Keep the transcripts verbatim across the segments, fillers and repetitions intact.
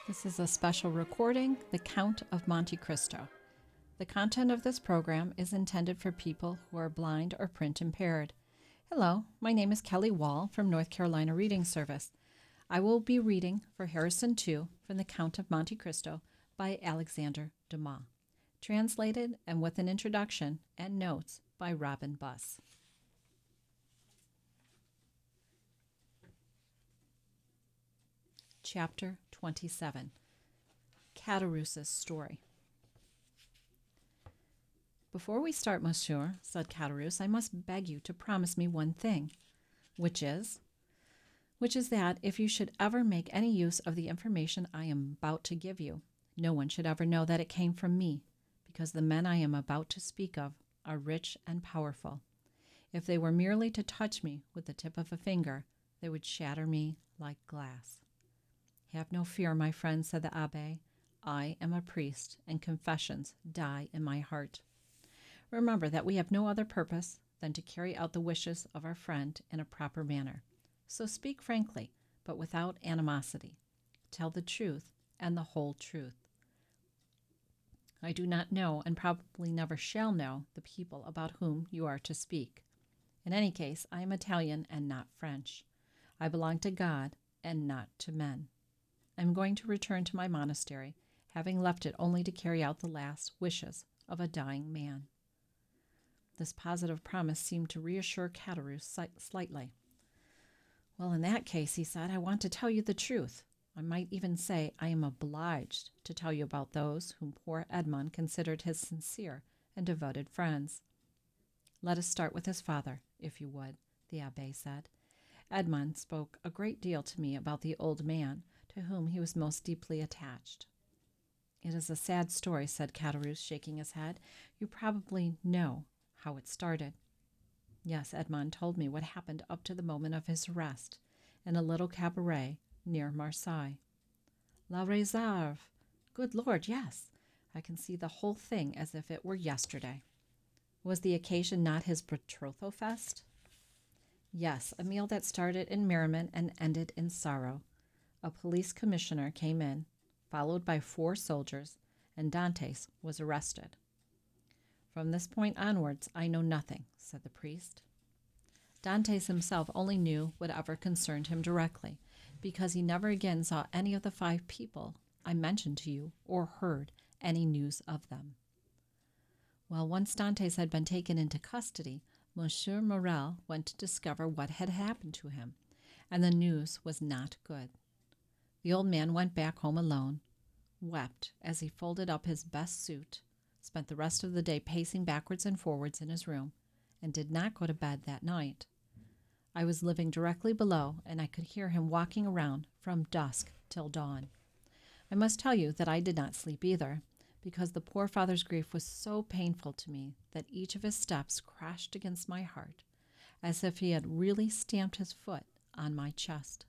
This is a special recording, The Count of Monte Cristo. The content of this program is intended for people who are blind or print impaired. Hello, my name is Kelly Wall from North Carolina Reading Service. I will be reading for Harrison two from The Count of Monte Cristo by Alexander Dumas, translated and with an introduction and notes by Robin Buss. Chapter twenty-seven. Caderousse's Story. Before we start, monsieur, said Caderousse, I must beg you to promise me one thing. Which is? Which is that, if you should ever make any use of the information I am about to give you, no one should ever know that it came from me, because the men I am about to speak of are rich and powerful. If they were merely to touch me with the tip of a finger, they would shatter me like glass. Have no fear, my friend, said the abbé. I am a priest, and confessions die in my heart. Remember that we have no other purpose than to carry out the wishes of our friend in a proper manner. So speak frankly, but without animosity. Tell the truth and the whole truth. I do not know, and probably never shall know, the people about whom you are to speak. In any case, I am Italian and not French. I belong to God and not to men. I am going to return to my monastery, having left it only to carry out the last wishes of a dying man. This positive promise seemed to reassure Caderousse slightly. Well, in that case, he said, I want to tell you the truth. I might even say I am obliged to tell you about those whom poor Edmond considered his sincere and devoted friends. Let us start with his father, if you would, the abbé said. Edmond spoke a great deal to me about the old man, to whom he was most deeply attached. It is a sad story, said Caderousse, shaking his head. You probably know how it started. Yes, Edmond told me what happened up to the moment of his arrest in a little cabaret near Marseille. La Réserve! Good Lord, yes! I can see the whole thing as if it were yesterday. Was the occasion not his betrothal fest? Yes, a meal that started in merriment and ended in sorrow. A police commissioner came in, followed by four soldiers, and Dantès was arrested. From this point onwards, I know nothing, said the priest. Dantès himself only knew whatever concerned him directly, because he never again saw any of the five people I mentioned to you or heard any news of them. Well, once Dantès had been taken into custody, Monsieur Morrel went to discover what had happened to him, and the news was not good. The old man went back home alone, wept as he folded up his best suit, spent the rest of the day pacing backwards and forwards in his room, and did not go to bed that night. I was living directly below, and I could hear him walking around from dusk till dawn. I must tell you that I did not sleep either, because the poor father's grief was so painful to me that each of his steps crashed against my heart, as if he had really stamped his foot on my chest.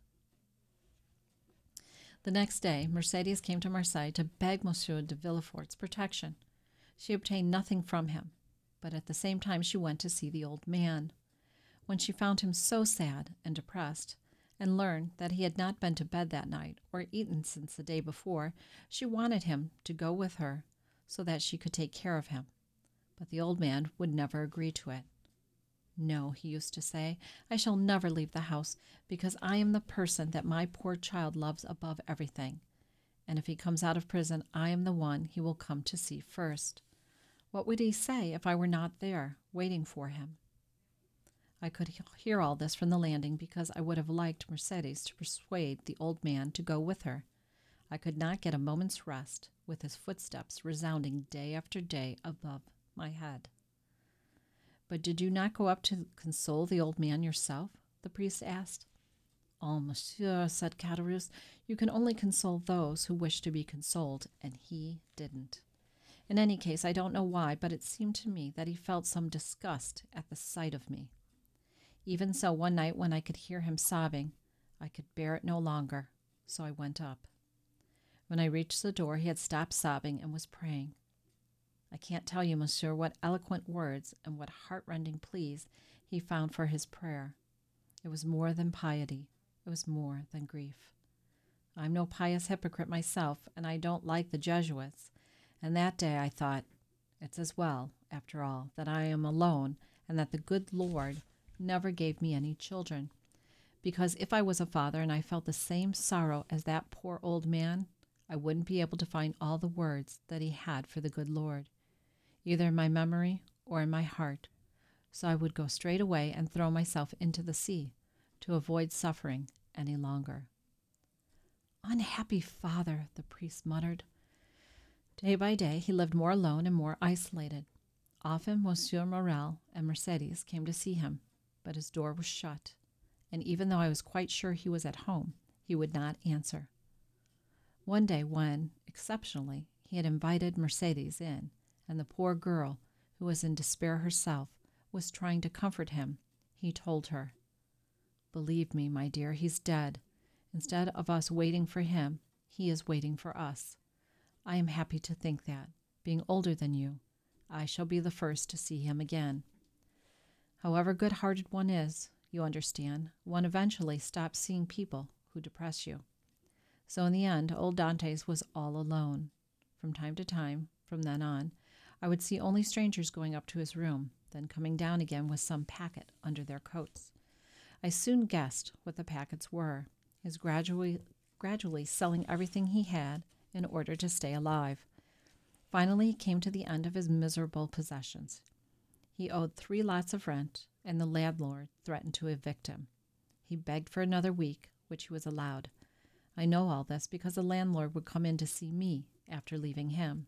The next day, Mercédès came to Marseille to beg Monsieur de Villefort's protection. She obtained nothing from him, but at the same time she went to see the old man. When she found him so sad and depressed, and learned that he had not been to bed that night or eaten since the day before, she wanted him to go with her so that she could take care of him. But the old man would never agree to it. No, he used to say, I shall never leave the house, because I am the person that my poor child loves above everything. And if he comes out of prison, I am the one he will come to see first. What would he say if I were not there, waiting for him? I could hear all this from the landing, because I would have liked Mercédès to persuade the old man to go with her. I could not get a moment's rest, with his footsteps resounding day after day above my head. But did you not go up to console the old man yourself? The priest asked. Oh, monsieur, said Caderousse, you can only console those who wish to be consoled, and he didn't. In any case, I don't know why, but it seemed to me that he felt some disgust at the sight of me. Even so, one night when I could hear him sobbing, I could bear it no longer, so I went up. When I reached the door, he had stopped sobbing and was praying. I can't tell you, monsieur, what eloquent words and what heart-rending pleas he found for his prayer. It was more than piety. It was more than grief. I'm no pious hypocrite myself, and I don't like the Jesuits. And that day I thought, it's as well, after all, that I am alone and that the good Lord never gave me any children. Because if I was a father and I felt the same sorrow as that poor old man, I wouldn't be able to find all the words that he had for the good Lord, either in my memory or in my heart. So I would go straight away and throw myself into the sea to avoid suffering any longer. Unhappy father, the priest muttered. Day by day, he lived more alone and more isolated. Often Monsieur Morel and Mercedes came to see him, but his door was shut, and even though I was quite sure he was at home, he would not answer. One day when, exceptionally, he had invited Mercedes in, and the poor girl, who was in despair herself, was trying to comfort him, he told her, "Believe me, my dear, he's dead. Instead of us waiting for him, he is waiting for us. I am happy to think that, being older than you, I shall be the first to see him again." However good-hearted one is, you understand, one eventually stops seeing people who depress you. So in the end, old Dantes was all alone. From time to time, from then on, I would see only strangers going up to his room, then coming down again with some packet under their coats. I soon guessed what the packets were. He was gradually, gradually selling everything he had in order to stay alive. Finally, he came to the end of his miserable possessions. He owed three lots of rent, and the landlord threatened to evict him. He begged for another week, which he was allowed. I know all this because the landlord would come in to see me after leaving him.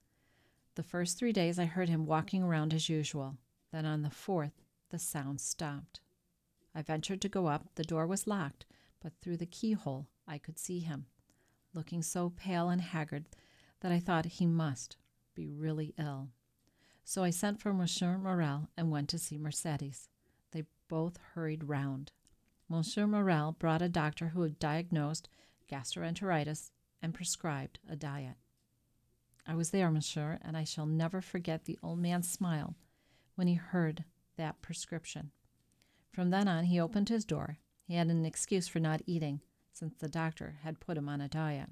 The first three days I heard him walking around as usual. Then on the fourth, the sound stopped. I ventured to go up. The door was locked, but through the keyhole I could see him, looking so pale and haggard that I thought he must be really ill. So I sent for Monsieur Morel and went to see Mercedes. They both hurried round. Monsieur Morel brought a doctor who had diagnosed gastroenteritis and prescribed a diet. I was there, monsieur, and I shall never forget the old man's smile when he heard that prescription. From then on, he opened his door. He had an excuse for not eating, since the doctor had put him on a diet.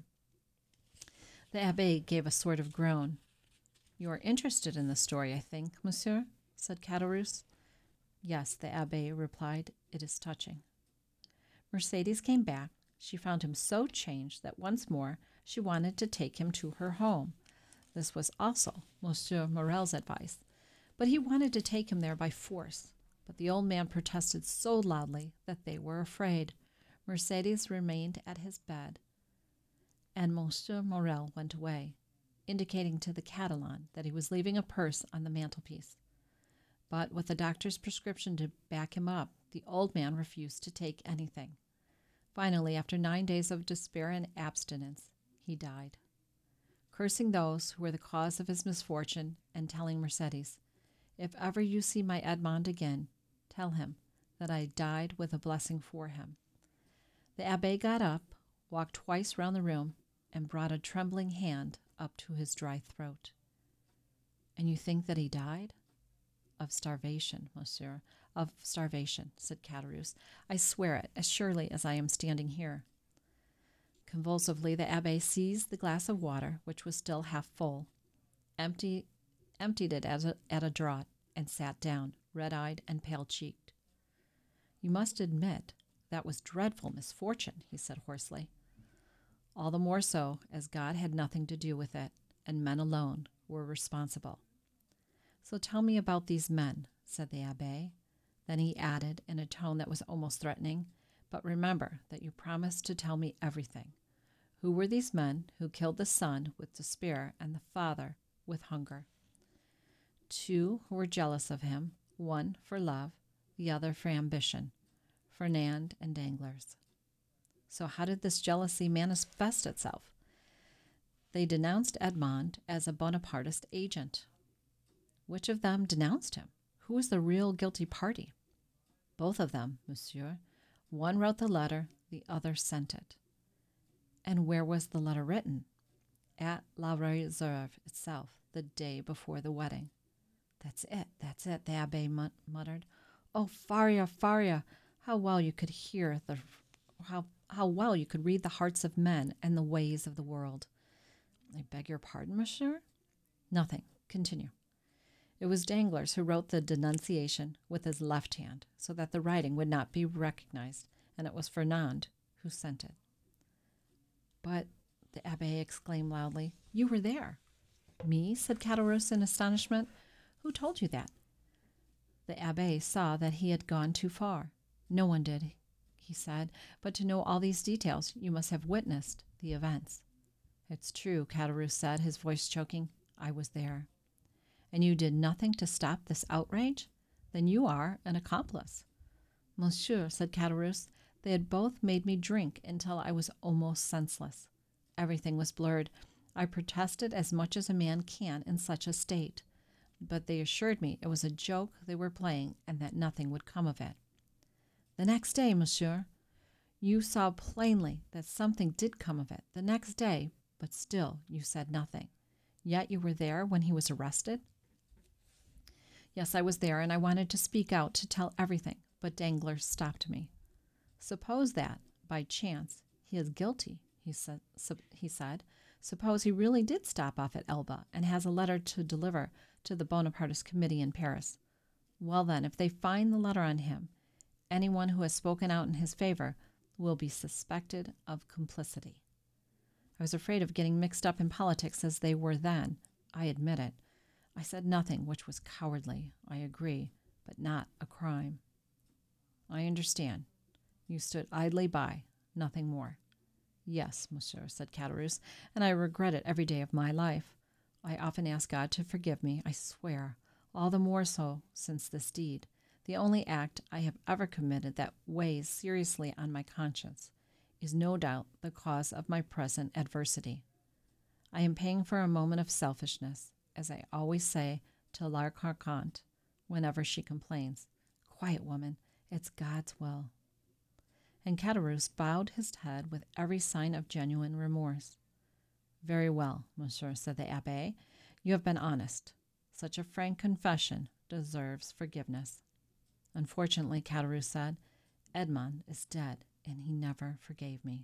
The abbé gave a sort of groan. "You are interested in the story, I think, monsieur?" said Caderousse. "Yes," the abbé replied. "It is touching." Mercedes came back. She found him so changed that once more she wanted to take him to her home. This was also Monsieur Morel's advice, but he wanted to take him there by force. But the old man protested so loudly that they were afraid. Mercedes remained at his bed, and Monsieur Morel went away, indicating to the Catalan that he was leaving a purse on the mantelpiece. But with the doctor's prescription to back him up, the old man refused to take anything. Finally, after nine days of despair and abstinence, he died, cursing those who were the cause of his misfortune and telling Mercedes, "If ever you see my Edmond again, tell him that I died with a blessing for him." The abbé got up, walked twice round the room, and brought a trembling hand up to his dry throat. "And you think that he died?" "Of starvation, monsieur, of starvation," said Caderousse. "I swear it, as surely as I am standing here." Convulsively, the abbé seized the glass of water, which was still half full, empty, emptied it at a, at a draught, and sat down, red-eyed and pale-cheeked. "You must admit that was dreadful misfortune," he said hoarsely. "All the more so, as God had nothing to do with it, and men alone were responsible." "So tell me about these men," said the abbé. Then he added, in a tone that was almost threatening, "But remember that you promised to tell me everything. Who were these men who killed the son with despair and the father with hunger?" "Two who were jealous of him, one for love, the other for ambition, Fernand and Danglars." "So how did this jealousy manifest itself?" "They denounced Edmond as a Bonapartist agent." "Which of them denounced him? Who was the real guilty party?" "Both of them, monsieur. One wrote the letter, the other sent it." "And where was the letter written?" "At La Réserve itself, the day before the wedding." "That's it, that's it," the abbé mut- muttered. "Oh, Faria, Faria, how well you could hear the how how well you could read the hearts of men and the ways of the world. I beg your pardon, monsieur? Nothing. Continue. It was Danglars who wrote the denunciation with his left hand, so that the writing would not be recognized, and it was Fernand who sent it. But, the abbé exclaimed loudly, you were there. Me? Said Caderousse in astonishment. Who told you that? The abbé saw that he had gone too far. No one did, he said, but to know all these details, you must have witnessed the events. It's true, Caderousse said, his voice choking. I was there. And you did nothing to stop this outrage? Then you are an accomplice. Monsieur, said Caderousse, they had both made me drink until I was almost senseless. Everything was blurred. I protested as much as a man can in such a state, but they assured me it was a joke they were playing and that nothing would come of it. The next day, monsieur, you saw plainly that something did come of it. The next day, but still you said nothing. Yet you were there when he was arrested? Yes, I was there, and I wanted to speak out to tell everything, but Danglars stopped me. Suppose that, by chance, he is guilty, he said. He said. Suppose he really did stop off at Elba and has a letter to deliver to the Bonapartist committee in Paris. Well then, if they find the letter on him, anyone who has spoken out in his favor will be suspected of complicity. I was afraid of getting mixed up in politics as they were then. I admit it. I said nothing, which was cowardly, I agree, but not a crime. I understand. You stood idly by, nothing more. Yes, monsieur, said Caderousse, and I regret it every day of my life. I often ask God to forgive me, I swear, all the more so since this deed, the only act I have ever committed that weighs seriously on my conscience, is no doubt the cause of my present adversity. I am paying for a moment of selfishness, as I always say to La Carconte whenever she complains. Quiet, woman, it's God's will. And Caderousse bowed his head with every sign of genuine remorse. Very well, monsieur, said the abbé. You have been honest. Such a frank confession deserves forgiveness. Unfortunately, Caderousse said, Edmond is dead, and he never forgave me.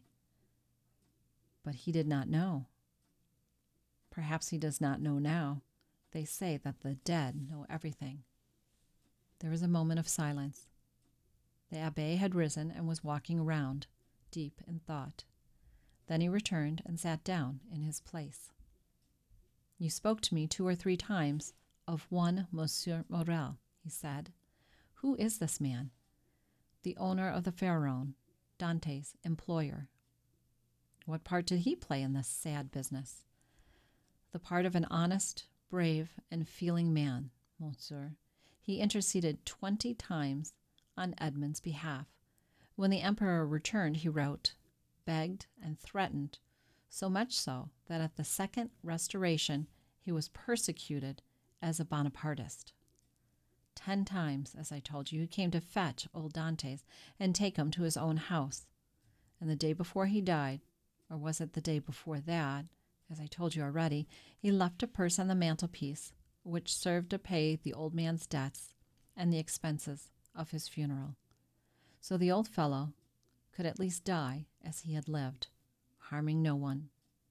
But he did not know. Perhaps he does not know now. They say that the dead know everything. There was a moment of silence. The abbé had risen and was walking around, deep in thought. Then he returned and sat down in his place. You spoke to me two or three times of one Monsieur Morrel, he said. Who is this man? The owner of the Pharaon, Dante's employer. What part did he play in this sad business? The part of an honest, brave, and feeling man, monsieur. He interceded twenty times on Edmond's behalf. When the emperor returned, he wrote, begged, and threatened, so much so that at the second restoration he was persecuted as a Bonapartist. Ten times, as I told you, he came to fetch old Dantes and take him to his own house. And the day before he died, or was it the day before that, as I told you already, he left a purse on the mantelpiece, which served to pay the old man's debts and the expenses of his funeral. So the old fellow could at least die as he had lived, harming no one.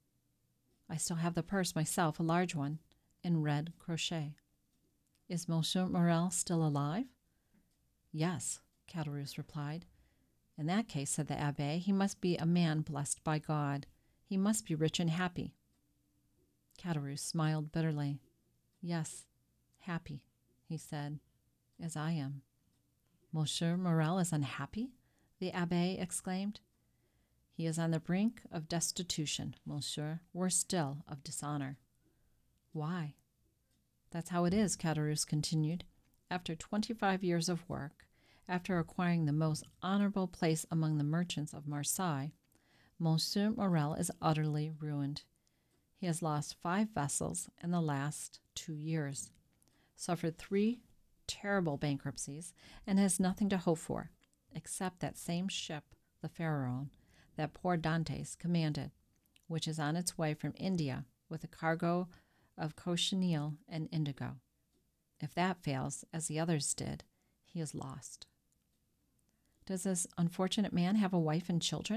I still have the purse myself, a large one, in red crochet. Is Monsieur Morrel still alive? Yes, Caderousse replied. In that case, said the abbé, he must be a man blessed by God. He must be rich and happy. Caderousse smiled bitterly. Yes, happy, he said, as I am. Monsieur Morrel is unhappy? The abbé exclaimed. He is on the brink of destitution, monsieur, worse still, of dishonor. Why? That's how it is, Caderousse continued. After twenty-five years of work, after acquiring the most honorable place among the merchants of Marseille, Monsieur Morrel is utterly ruined. He has lost five vessels in the last two years, suffered three terrible bankruptcies, and has nothing to hope for, except that same ship, the Pharaon, that poor Dantes commanded, which is on its way from India with a cargo of cochineal and indigo. If that fails, as the others did, he is lost. Does this unfortunate man have a wife and children?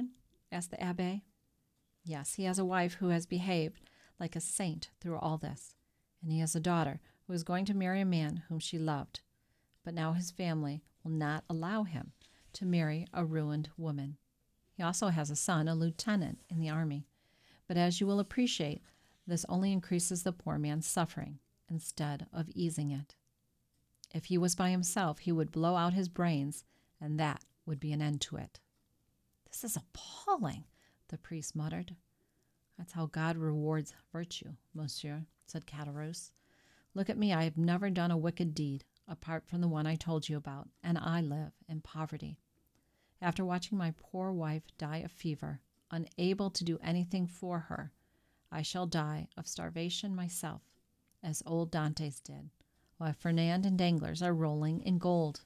asked the abbé. Yes, he has a wife who has behaved like a saint through all this, and he has a daughter who is going to marry a man whom she loved. But now his family will not allow him to marry a ruined woman. He also has a son, a lieutenant in the army. But as you will appreciate, this only increases the poor man's suffering instead of easing it. If he was by himself, he would blow out his brains, and that would be an end to it. This is appalling, the priest muttered. That's how God rewards virtue, monsieur, said Caderousse. Look at me, I have never done a wicked deed, apart from the one I told you about, and I live in poverty. After watching my poor wife die of fever, unable to do anything for her, I shall die of starvation myself, as old Dantes did, while Fernand and Danglars are rolling in gold.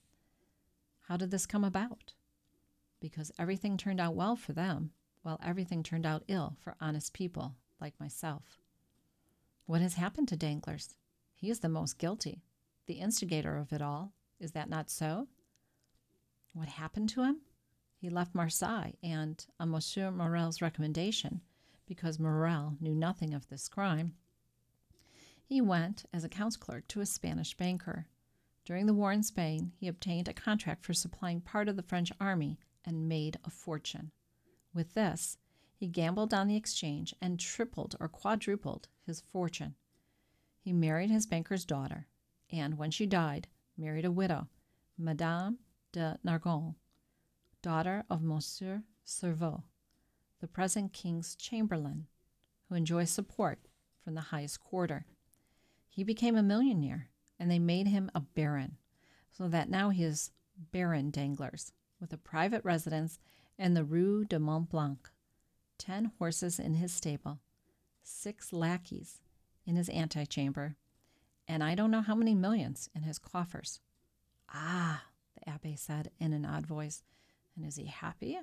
How did this come about? Because everything turned out well for them, while everything turned out ill for honest people like myself. What has happened to Danglars? He is the most guilty, the instigator of it all. Is that not so? What happened to him? He left Marseille, and, on Monsieur Morel's recommendation, because Morel knew nothing of this crime, he went as accounts clerk to a Spanish banker. During the war in Spain, he obtained a contract for supplying part of the French army and made a fortune. With this, he gambled on the exchange and tripled or quadrupled his fortune. He married his banker's daughter, and when she died, married a widow, Madame de Nargonne, daughter of Monsieur Serveau, the present king's chamberlain, who enjoys support from the highest quarter. He became a millionaire, and they made him a baron, so that now he is Baron Danglars, with a private residence in the Rue de Mont Blanc, ten horses in his stable, six lackeys in his antechamber, and I don't know how many millions in his coffers. Ah, the abbé said in an odd voice, and is he happy?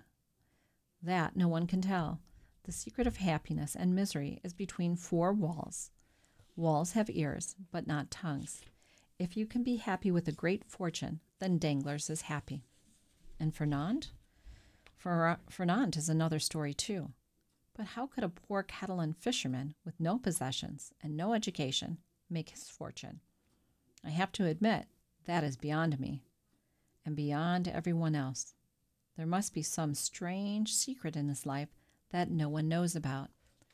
That no one can tell. The secret of happiness and misery is between four walls. Walls have ears, but not tongues. If you can be happy with a great fortune, then Danglars is happy. And Fernand? For, Fernand is another story, too. But how could a poor Catalan fisherman with no possessions and no education make his fortune? I have to admit, that is beyond me, and beyond everyone else. There must be some strange secret in his life that no one knows about.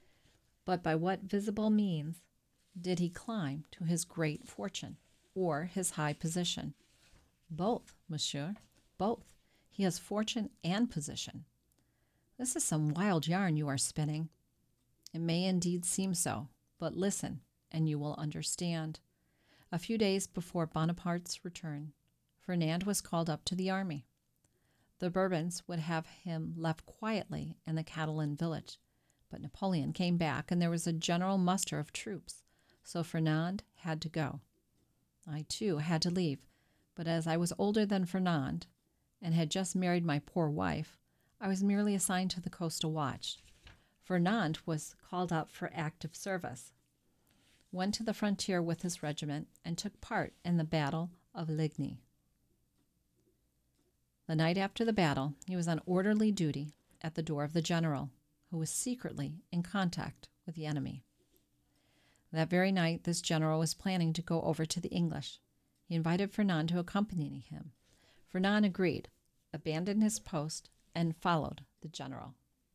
But by what visible means did he climb to his great fortune or his high position? Both, monsieur, both. He has fortune and position. This is some wild yarn you are spinning. It may indeed seem so, but listen, and you will understand. A few days before Bonaparte's return, Fernand was called up to the army. The Bourbons would have him left quietly in the Catalan village, but Napoleon came back, and there was a general muster of troops, so Fernand had to go. I, too, had to leave, but as I was older than Fernand, and had just married my poor wife, I was merely assigned to the coastal watch. Fernand was called up for active service, went to the frontier with his regiment, and took part in the Battle of Ligny. The night after the battle, he was on orderly duty at the door of the general, who was secretly in contact with the enemy. That very night, this general was planning to go over to the English. He invited Fernand to accompany him. Fernand agreed, abandoned his post, and followed the general.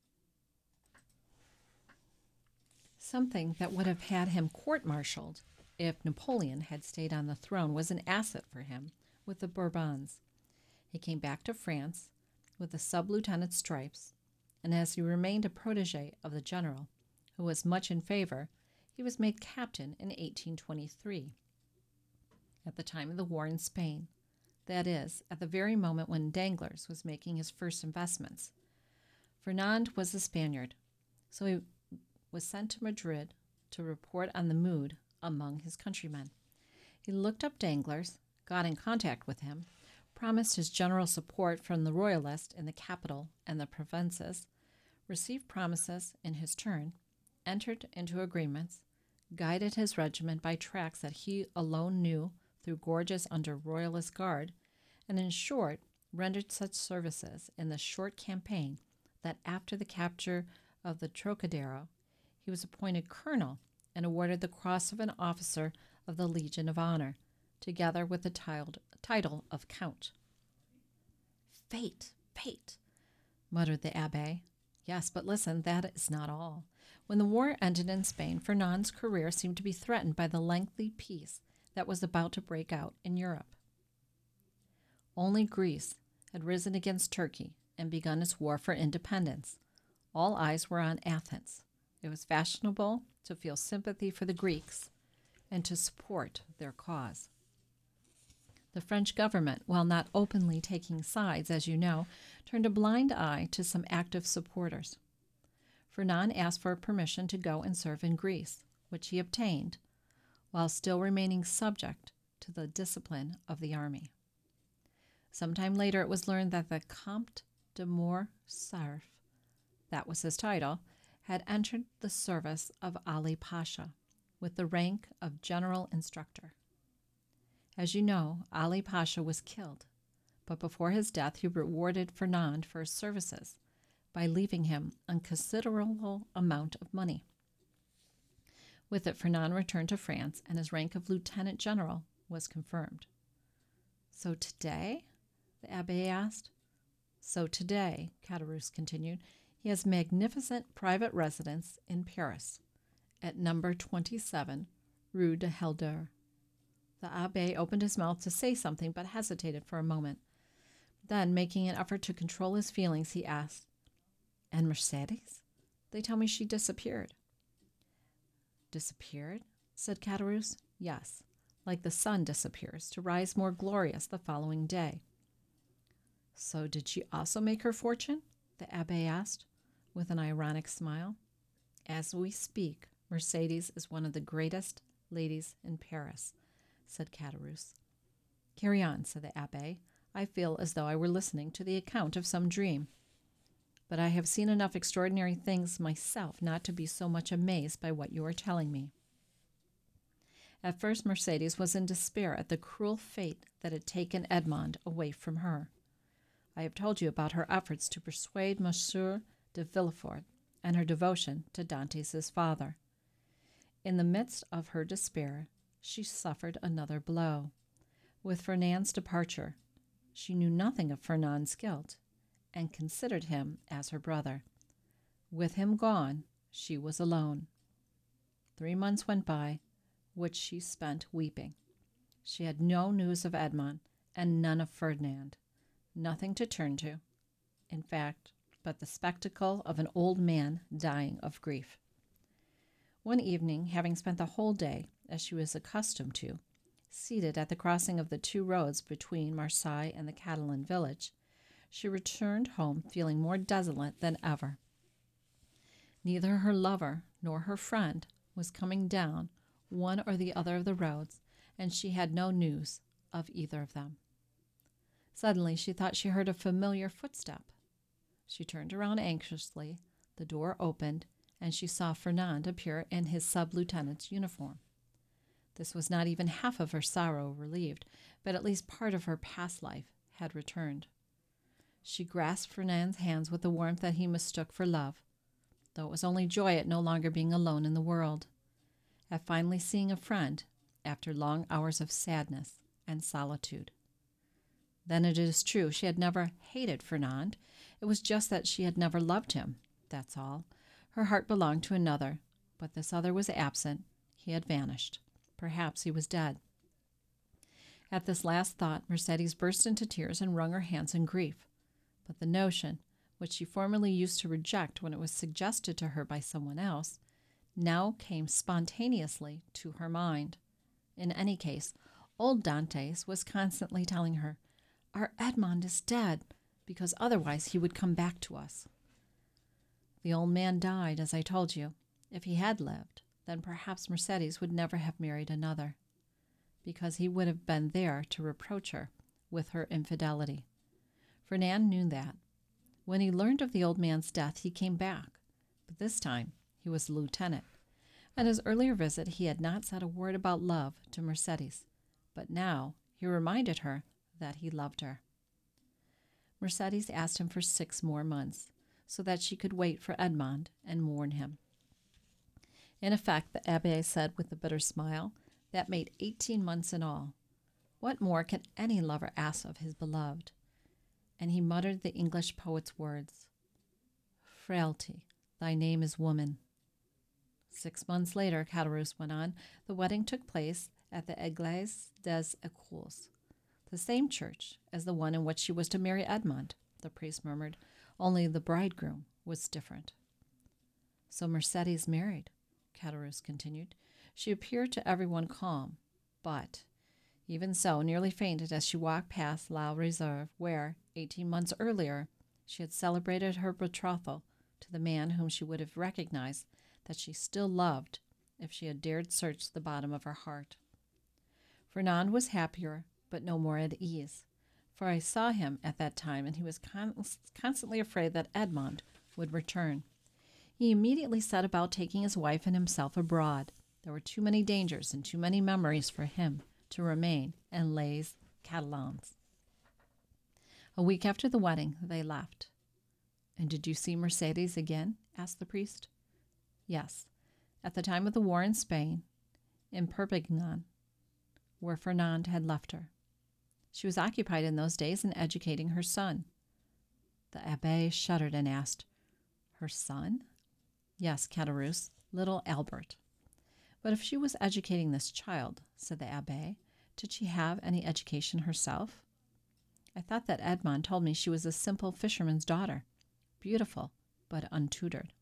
Something that would have had him court-martialed if Napoleon had stayed on the throne was an asset for him with the Bourbons. He came back to France with the sub-lieutenant's stripes, and as he remained a protege of the general, who was much in favor, he was made captain in eighteen twenty-three, at the time of the war in Spain. That is, at the very moment when Danglars was making his first investments. Fernand was a Spaniard, so he was sent to Madrid to report on the mood among his countrymen. He looked up Danglars, got in contact with him, promised his general support from the Royalists in the capital and the provinces, received promises in his turn, entered into agreements, guided his regiment by tracks that he alone knew through gorges under Royalist guard, and in short, rendered such services in the short campaign that after the capture of the Trocadero, he was appointed colonel and awarded the cross of an officer of the Legion of Honor, together with the tiled, title of count. Fate, fate, muttered the abbé. Yes, but listen, that is not all. When the war ended in Spain, Fernand's career seemed to be threatened by the lengthy peace that was about to break out in Europe. Only Greece had risen against Turkey and begun its war for independence. All eyes were on Athens. It was fashionable to feel sympathy for the Greeks and to support their cause. The French government, while not openly taking sides, as you know, turned a blind eye to some active supporters. Fernand asked for permission to go and serve in Greece, which he obtained, while still remaining subject to the discipline of the army. Sometime later it was learned that the Comte de Morcerf, that was his title, had entered the service of Ali Pasha with the rank of general instructor. As you know, Ali Pasha was killed, but before his death he rewarded Fernand for his services by leaving him a considerable amount of money. With it, Fernand returned to France, and his rank of lieutenant general was confirmed. So today? The abbé asked. So today, Caderousse continued, he has magnificent private residence in Paris, at number twenty-seven, Rue de Helder. The abbé opened his mouth to say something, but hesitated for a moment. Then, making an effort to control his feelings, he asked, "And Mercedes? They tell me she disappeared." "Disappeared?" said Caderousse. "Yes, like the sun disappears, to rise more glorious the following day." "So did she also make her fortune?" the abbé asked, with an ironic smile. "As we speak, Mercedes is one of the greatest ladies in Paris," said Caderousse. "Carry on," said the abbé. "I feel as though I were listening to the account of some dream. But I have seen enough extraordinary things myself not to be so much amazed by what you are telling me." At first Mercedes was in despair at the cruel fate that had taken Edmond away from her. I have told you about her efforts to persuade Monsieur de Villefort and her devotion to Dantès' father. In the midst of her despair, she suffered another blow. With Fernand's departure, she knew nothing of Fernand's guilt, and considered him as her brother. With him gone, she was alone. Three months went by, which she spent weeping. She had no news of Edmond, and none of Ferdinand. Nothing to turn to, in fact, but the spectacle of an old man dying of grief. One evening, having spent the whole day, as she was accustomed to, seated at the crossing of the two roads between Marseilles and the Catalan village, she returned home feeling more desolate than ever. Neither her lover nor her friend was coming down one or the other of the roads, and she had no news of either of them. Suddenly she thought she heard a familiar footstep. She turned around anxiously, the door opened, and she saw Fernand appear in his sub-lieutenant's uniform. This was not even half of her sorrow relieved, but at least part of her past life had returned. She grasped Fernand's hands with a warmth that he mistook for love, though it was only joy at no longer being alone in the world, at finally seeing a friend after long hours of sadness and solitude. Then it is true she had never hated Fernand. It was just that she had never loved him, that's all. Her heart belonged to another, but this other was absent. He had vanished. Perhaps he was dead. At this last thought, Mercedes burst into tears and wrung her hands in grief. But the notion, which she formerly used to reject when it was suggested to her by someone else, now came spontaneously to her mind. In any case, old Dantès was constantly telling her, "Our Edmond is dead, because otherwise he would come back to us." The old man died, as I told you. If he had lived, then perhaps Mercedes would never have married another, because he would have been there to reproach her with her infidelity. Fernand knew that. When he learned of the old man's death, he came back, but this time he was a lieutenant. At his earlier visit, he had not said a word about love to Mercedes, but now he reminded her that he loved her. Mercedes asked him for six more months, so that she could wait for Edmond and warn him. In effect, the abbé said with a bitter smile, that made eighteen months in all. What more can any lover ask of his beloved? And he muttered the English poet's words, "Frailty, thy name is woman." Six months later, Caderousse went on, the wedding took place at the Église des Écoles, the same church as the one in which she was to marry Edmond, the priest murmured, only the bridegroom was different. So Mercédès married, Caderousse continued. She appeared to everyone calm, but, even so, nearly fainted as she walked past La Réserve, where, eighteen months earlier, she had celebrated her betrothal to the man whom she would have recognized that she still loved if she had dared search the bottom of her heart. Fernand was happier, but no more at ease, for I saw him at that time, and he was con- constantly afraid that Edmond would return. He immediately set about taking his wife and himself abroad. There were too many dangers and too many memories for him to remain in Les Catalans. A week after the wedding, they left. "And did you see Mercédès again?" asked the priest. "Yes, at the time of the war in Spain, in Perpignan, where Fernand had left her. She was occupied in those days in educating her son." The abbé shuddered and asked, "Her son?" "Yes, Caderousse, little Albert." "But if she was educating this child," said the abbé, "did she have any education herself? I thought that Edmond told me she was a simple fisherman's daughter, beautiful, but untutored."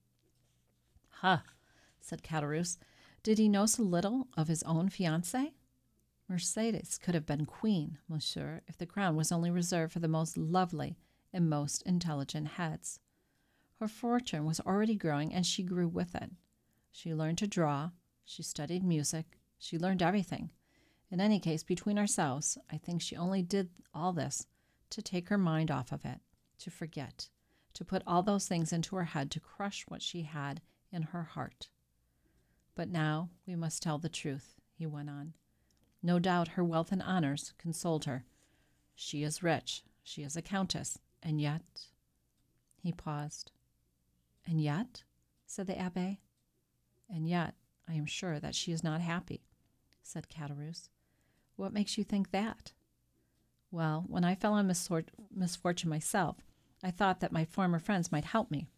"Ha!" said Caderousse. "Did he know so little of his own fiancée? Mercédès could have been queen, monsieur, if the crown was only reserved for the most lovely and most intelligent heads. Her fortune was already growing, and she grew with it. She learned to draw, she studied music, she learned everything. In any case, between ourselves, I think she only did all this to take her mind off of it, to forget, to put all those things into her head, to crush what she had in her heart. But now we must tell the truth," he went on. "No doubt her wealth and honors consoled her. She is rich, she is a countess, and yet—" He paused. "And yet?" said the abbé. "And yet I am sure that she is not happy," said Caderousse. "What makes you think that?" "Well, when I fell on misfor- misfortune myself, I thought that my former friends might help me.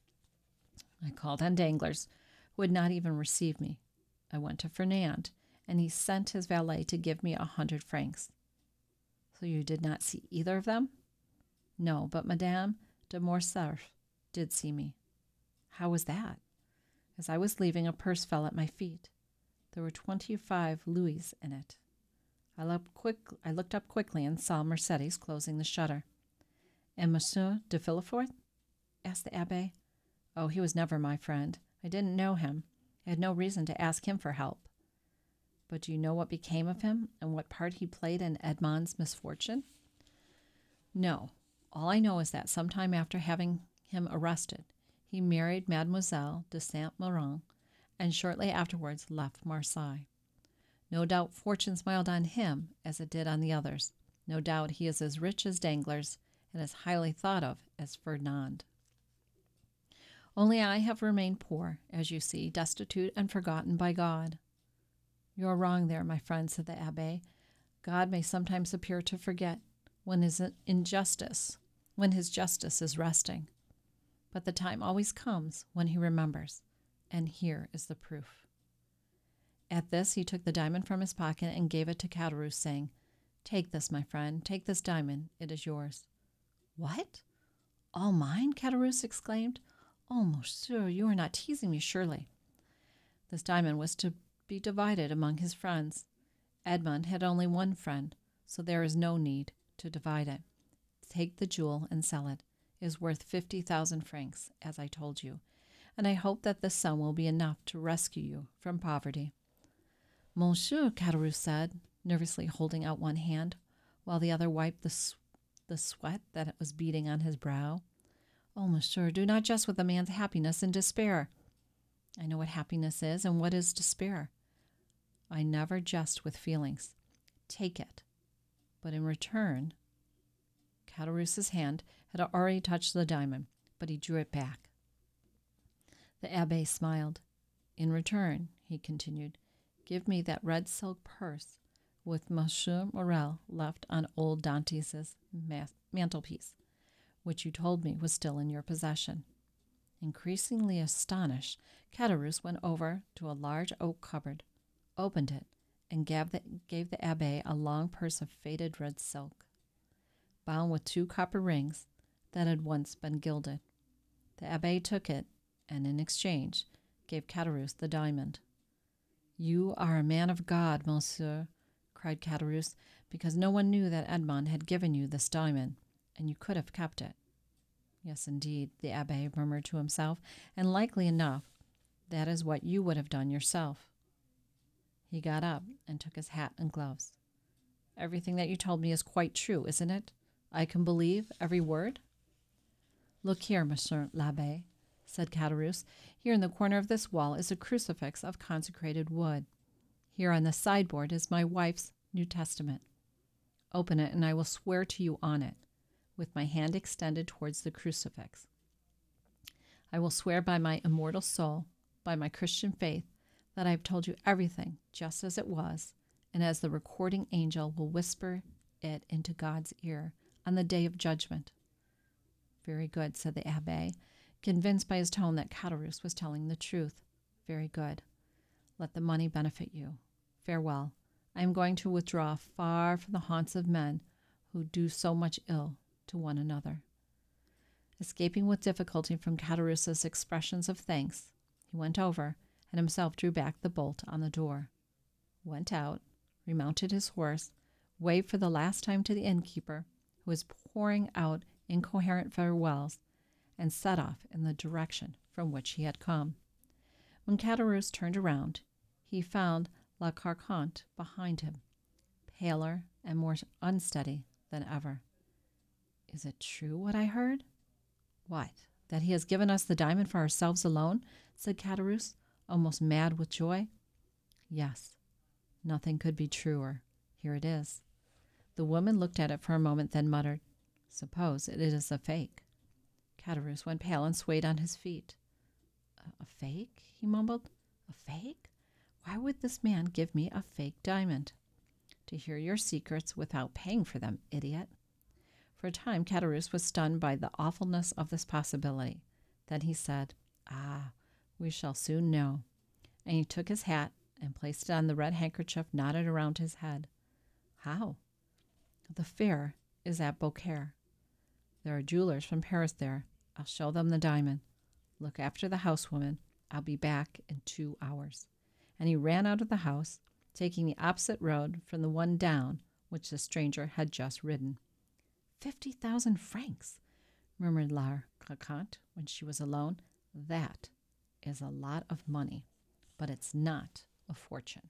I called on Danglars, who would not even receive me. I went to Fernand, and he sent his valet to give me a hundred francs." "So you did not see either of them?" "No, but Madame de Morcerf did see me." "How was that?" "As I was leaving, a purse fell at my feet. There were twenty-five louis in it. I looked, quick, I looked up quickly and saw Mercédès closing the shutter." "And Monsieur de Villefort?" asked the abbé. "Oh, he was never my friend. I didn't know him. I had no reason to ask him for help." "But do you know what became of him, and what part he played in Edmond's misfortune?" "No. All I know is that some time after having him arrested, he married Mademoiselle de Saint-Méran, and shortly afterwards left Marseille. No doubt fortune smiled on him as it did on the others. No doubt he is as rich as Danglars, and as highly thought of as Fernand. Only I have remained poor, as you see, destitute and forgotten by God." "You are wrong there, my friend," said the abbé. "God may sometimes appear to forget when his injustice, when his justice is resting. But the time always comes when he remembers, and here is the proof." At this he took the diamond from his pocket and gave it to Caderousse, saying, "Take this, my friend, take this diamond, it is yours." "What? All mine?" Caderousse exclaimed. "Oh, monsieur, you are not teasing me, surely." This diamond was to be divided among his friends. Edmond had only one friend, so there is no need to divide it. Take the jewel and sell it. It is worth fifty thousand francs, as I told you, and I hope that this sum will be enough to rescue you from poverty." "Monsieur," Caderousse said, nervously holding out one hand, while the other wiped the, s- the sweat that was beading on his brow. "Oh, monsieur, do not jest with a man's happiness and despair." "I know what happiness is and what is despair. I never jest with feelings. Take it. But in return—" Caderousse's hand had already touched the diamond, but he drew it back. The abbé smiled. In return, he continued, give me that red silk purse with Monsieur Morel left on old Dante's mantelpiece, which you told me was still in your possession. Increasingly astonished, Caderousse went over to a large oak cupboard, opened it, and gave the, gave the abbé a long purse of faded red silk, bound with two copper rings that had once been gilded. The abbé took it, and in exchange gave Caderousse the diamond. You are a man of God, monsieur, cried Caderousse, because no one knew that Edmond had given you this diamond, and you could have kept it. Yes, indeed, the abbé murmured to himself, and likely enough, that is what you would have done yourself. He got up and took his hat and gloves. Everything that you told me is quite true, isn't it? I can believe every word? Look here, Monsieur l'Abbé, said Caderousse. Here in the corner of this wall is a crucifix of consecrated wood. Here on the sideboard is my wife's New Testament. Open it, and I will swear to you on it, with my hand extended towards the crucifix. I will swear by my immortal soul, by my Christian faith, that I have told you everything just as it was, and as the recording angel will whisper it into God's ear on the day of judgment. Very good, said the abbé, convinced by his tone that Caderousse was telling the truth. Very good. Let the money benefit you. Farewell. I am going to withdraw far from the haunts of men who do so much ill to one another. Escaping with difficulty from Caderousse's expressions of thanks, he went over and himself drew back the bolt on the door, went out, remounted his horse, waved for the last time to the innkeeper, who was pouring out incoherent farewells, and set off in the direction from which he had come. When Caderousse turned around, he found La Carconte behind him, paler and more unsteady than ever. Is it true what I heard? What, that he has given us the diamond for ourselves alone? Said Caderousse, almost mad with joy. Yes, nothing could be truer. Here it is. The woman looked at it for a moment, then muttered, Suppose it is a fake. Caderousse went pale and swayed on his feet. A, a fake? He mumbled. A fake? Why would this man give me a fake diamond? To hear your secrets without paying for them, idiot. For a time, Caderousse was stunned by the awfulness of this possibility. Then he said, Ah, we shall soon know. And he took his hat and placed it on the red handkerchief knotted around his head. How? The fair is at Beaucaire. There are jewelers from Paris there. I'll show them the diamond. Look after the housewoman. I'll be back in two hours. And he ran out of the house, taking the opposite road from the one down which the stranger had just ridden. Fifty thousand francs, murmured La Carconte when she was alone. That is a lot of money, but it's not a fortune.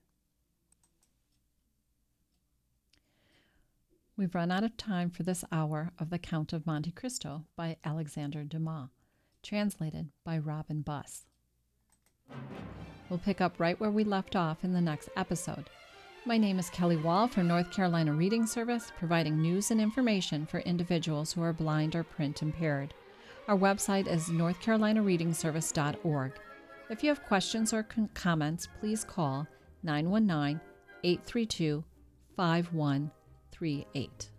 We've run out of time for this hour of The Count of Monte Cristo by Alexander Dumas, translated by Robin Buss. We'll pick up right where we left off in the next episode. My name is Kelly Wall from North Carolina Reading Service, providing news and information for individuals who are blind or print impaired. Our website is north carolina reading service dot org. If you have questions or con- comments, please call nine one nine, eight three two, five one three eight.